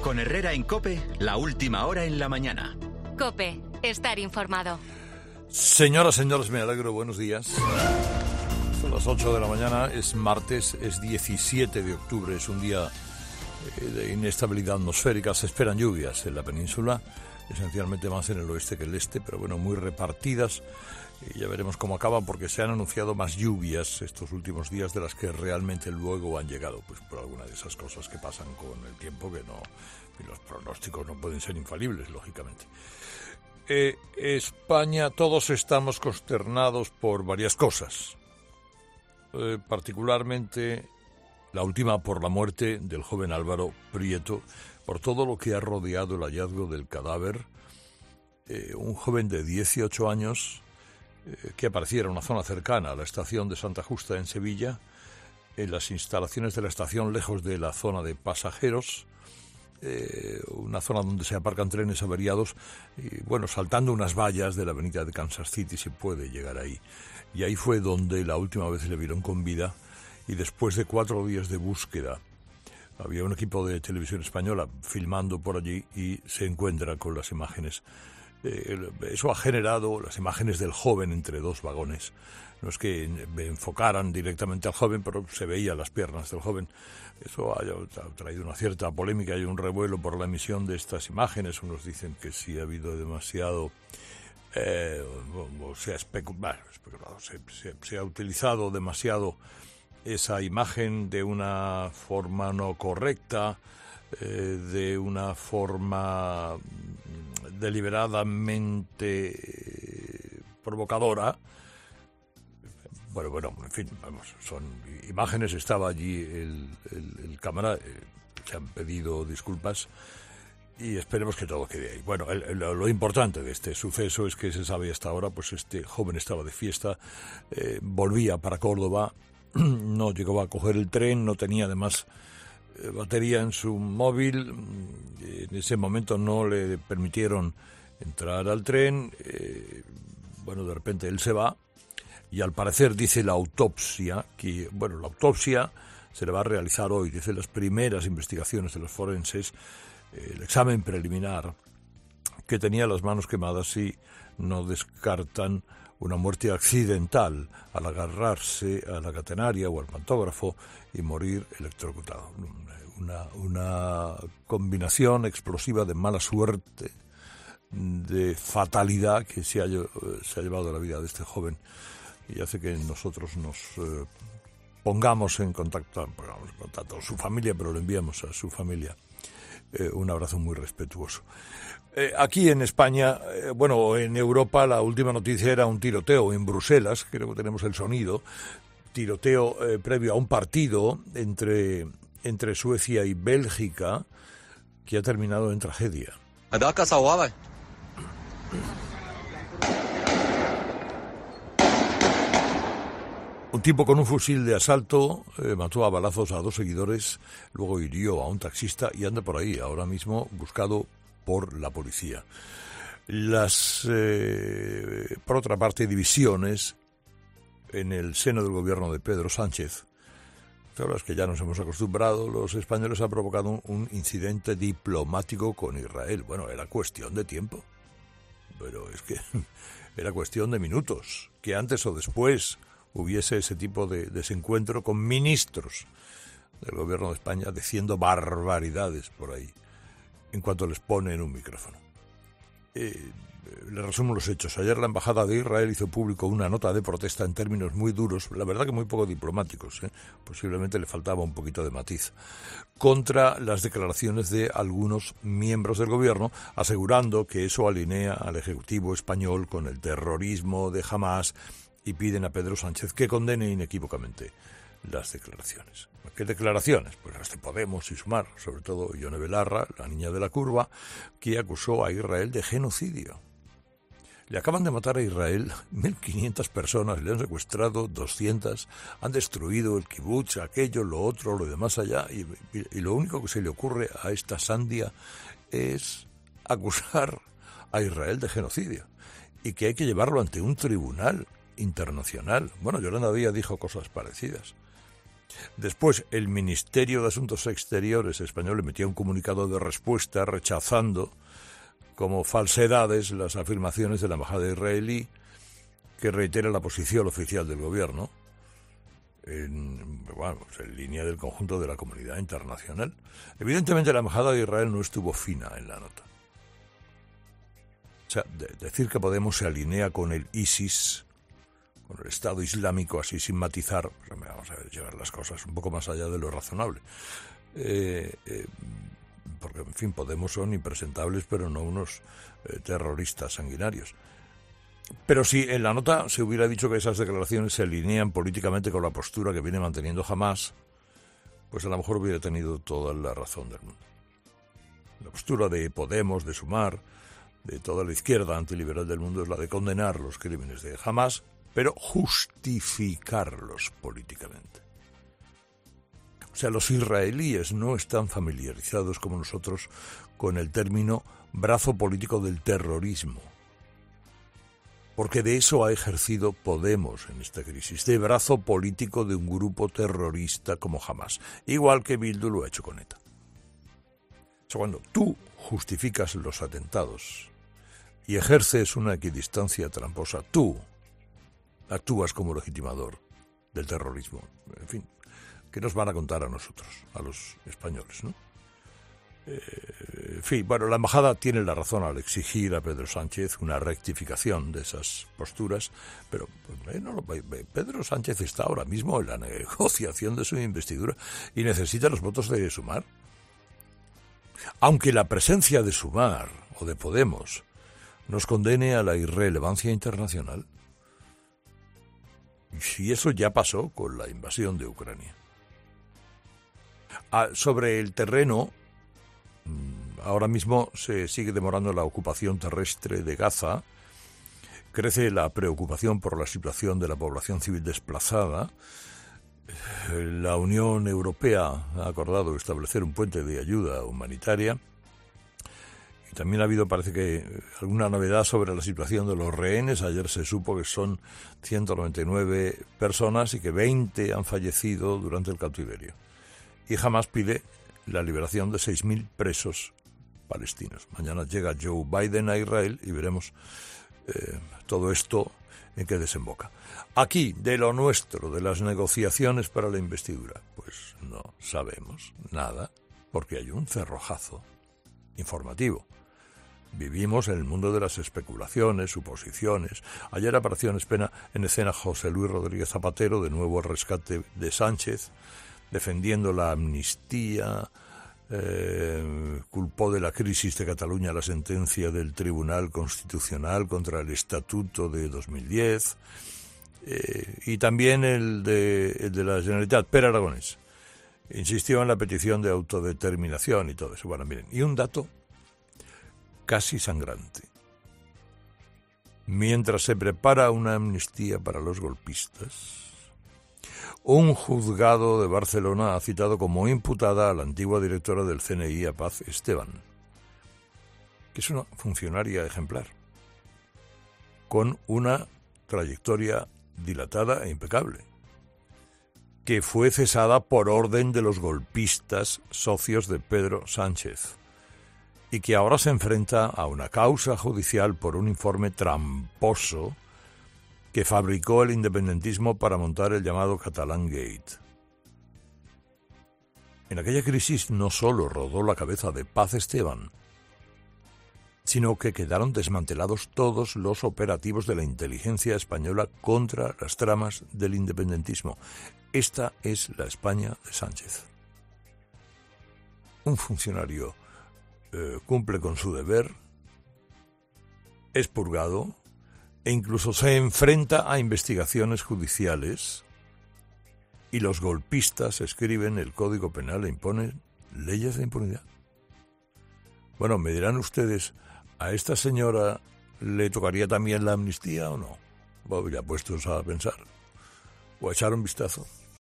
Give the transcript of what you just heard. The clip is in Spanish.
Con Herrera en COPE, la última hora en la mañana. COPE, estar informado. Señoras, señores, me alegro, buenos días. Son las 8 de la mañana, es martes, es 17 de octubre, es un día de inestabilidad atmosférica. Se esperan lluvias en la península, esencialmente más en el oeste que el este, pero bueno, muy repartidas. Y ya veremos cómo acaban, porque se han anunciado más lluvias estos últimos días de las que realmente luego han llegado, pues por alguna de esas cosas que pasan con el tiempo, que no, y los pronósticos no pueden ser infalibles, lógicamente. España, todos estamos consternados por varias cosas, particularmente la última por la muerte del joven Álvaro Prieto, por todo lo que ha rodeado el hallazgo del cadáver, un joven de 18 años que apareciera en una zona cercana a la estación de Santa Justa en Sevilla, en las instalaciones de la estación, lejos de la zona de pasajeros, una zona donde se aparcan trenes averiados, y bueno, saltando unas vallas de la avenida de Kansas City se puede llegar ahí. Y ahí fue donde la última vez le vieron con vida, y después de 4 días de búsqueda, había un equipo de televisión española filmando por allí y se encuentra con las imágenes. Eso ha generado las imágenes del joven entre dos vagones. No es que enfocaran directamente al joven, pero se veían las piernas del joven. Eso ha traído una cierta polémica y un revuelo por la emisión de estas imágenes. Unos dicen que sí ha habido demasiado... se ha utilizado demasiado esa imagen de una forma no correcta, de una forma deliberadamente provocadora. Bueno, en fin, vamos, son imágenes. Estaba allí el cámara, se han pedido disculpas y esperemos que todo quede ahí. Bueno, lo importante de este suceso es que se sabe hasta ahora, pues este joven estaba de fiesta, volvía para Córdoba, no llegó a coger el tren, no tenía además batería en su móvil, en ese momento no le permitieron entrar al tren, bueno, de repente él se va y al parecer dice la autopsia, que bueno, la autopsia se le va a realizar hoy, dice las primeras investigaciones de los forenses, el examen preliminar, que tenía las manos quemadas y no descartan una muerte accidental al agarrarse a la catenaria o al pantógrafo y morir electrocutado. Una combinación explosiva de mala suerte, de fatalidad que se ha llevado la vida de este joven y hace que nosotros nos pongamos en contacto con su familia, pero lo enviamos a su familia. Un abrazo muy respetuoso. Aquí en España, en Europa, la última noticia era un tiroteo en Bruselas, creo que tenemos el sonido, tiroteo previo a un partido entre Suecia y Bélgica, que ha terminado en tragedia. Un tipo con un fusil de asalto mató a balazos a 2 seguidores, luego hirió a un taxista y anda por ahí, ahora mismo buscado por la policía. Por otra parte, divisiones en el seno del gobierno de Pedro Sánchez. Claro, es que ya nos hemos acostumbrado, los españoles han provocado un incidente diplomático con Israel. Bueno, era cuestión de tiempo, pero es que era cuestión de minutos, que antes o después hubiese ese tipo de desencuentro con ministros del gobierno de España diciendo barbaridades por ahí, en cuanto les ponen un micrófono. Le resumo los hechos. Ayer la Embajada de Israel hizo público una nota de protesta en términos muy duros, la verdad que muy poco diplomáticos, posiblemente le faltaba un poquito de matiz, contra las declaraciones de algunos miembros del gobierno, asegurando que eso alinea al Ejecutivo español con el terrorismo de Hamás, y piden a Pedro Sánchez que condene inequívocamente las declaraciones. ¿Qué declaraciones? Pues las de Podemos y Sumar, sobre todo Ione Belarra, la niña de la curva, que acusó a Israel de genocidio. Le acaban de matar a Israel 1.500 personas, le han secuestrado 200, han destruido el kibutz, aquello, lo otro, lo demás allá, y lo único que se le ocurre a esta sandia es acusar a Israel de genocidio y que hay que llevarlo ante un tribunal internacional. Bueno, Yolanda Díaz dijo cosas parecidas. Después, el Ministerio de Asuntos Exteriores español emitía un comunicado de respuesta rechazando como falsedades las afirmaciones de la embajada israelí, que reitera la posición oficial del gobierno en línea del conjunto de la comunidad internacional. Evidentemente, la embajada de Israel no estuvo fina en la nota. O sea, decir que Podemos se alinea con el ISIS, con el Estado Islámico, así sin matizar, pues, vamos a llevar las cosas un poco más allá de lo razonable. Porque, en fin, Podemos son impresentables, pero no unos terroristas sanguinarios. Pero si en la nota se hubiera dicho que esas declaraciones se alinean políticamente con la postura que viene manteniendo Hamás, pues a lo mejor hubiera tenido toda la razón del mundo. La postura de Podemos, de Sumar, de toda la izquierda antiliberal del mundo es la de condenar los crímenes de Hamás, pero justificarlos políticamente. O sea, los israelíes no están familiarizados como nosotros con el término brazo político del terrorismo, porque de eso ha ejercido Podemos en esta crisis, de brazo político de un grupo terrorista como Hamás, igual que Bildu lo ha hecho con ETA. O sea, cuando tú justificas los atentados y ejerces una equidistancia tramposa, tú actúas como legitimador del terrorismo. En fin, ¿qué nos van a contar a nosotros, a los españoles, no? En fin, bueno, la embajada tiene la razón al exigir a Pedro Sánchez una rectificación de esas posturas, pero Pedro Sánchez está ahora mismo en la negociación de su investidura y necesita los votos de Sumar. Aunque la presencia de Sumar o de Podemos nos condene a la irrelevancia internacional, y eso ya pasó con la invasión de Ucrania. Sobre el terreno, ahora mismo se sigue demorando la ocupación terrestre de Gaza, crece la preocupación por la situación de la población civil desplazada. La Unión Europea ha acordado establecer un puente de ayuda humanitaria. Y también ha habido, parece que, alguna novedad sobre la situación de los rehenes. Ayer se supo que son 199 personas y que 20 han fallecido durante el cautiverio. Y Hamás pide la liberación de 6.000 presos palestinos. Mañana llega Joe Biden a Israel y veremos todo esto en qué desemboca. Aquí, de lo nuestro, de las negociaciones para la investidura, pues no sabemos nada, porque hay un cerrojazo informativo. Vivimos en el mundo de las especulaciones, suposiciones. Ayer apareció en escena José Luis Rodríguez Zapatero, de nuevo al rescate de Sánchez, defendiendo la amnistía, culpó de la crisis de Cataluña la sentencia del Tribunal Constitucional contra el Estatuto de 2010, y también el de la Generalitat, Pere Aragonès, insistió en la petición de autodeterminación y todo eso. Bueno, miren, y un dato casi sangrante. Mientras se prepara una amnistía para los golpistas, un juzgado de Barcelona ha citado como imputada a la antigua directora del CNI, a Paz Esteban, que es una funcionaria ejemplar, con una trayectoria dilatada e impecable, que fue cesada por orden de los golpistas socios de Pedro Sánchez y que ahora se enfrenta a una causa judicial por un informe tramposo que fabricó el independentismo para montar el llamado Catalan Gate. En aquella crisis no solo rodó la cabeza de Paz Esteban, sino que quedaron desmantelados todos los operativos de la inteligencia española contra las tramas del independentismo. Esta es la España de Sánchez. Un funcionario cumple con su deber, es purgado e incluso se enfrenta a investigaciones judiciales, y los golpistas escriben el Código Penal e imponen leyes de impunidad. Bueno, me dirán ustedes, ¿a esta señora le tocaría también la amnistía o no? Bueno, ya puestos a pensar o a echar un vistazo.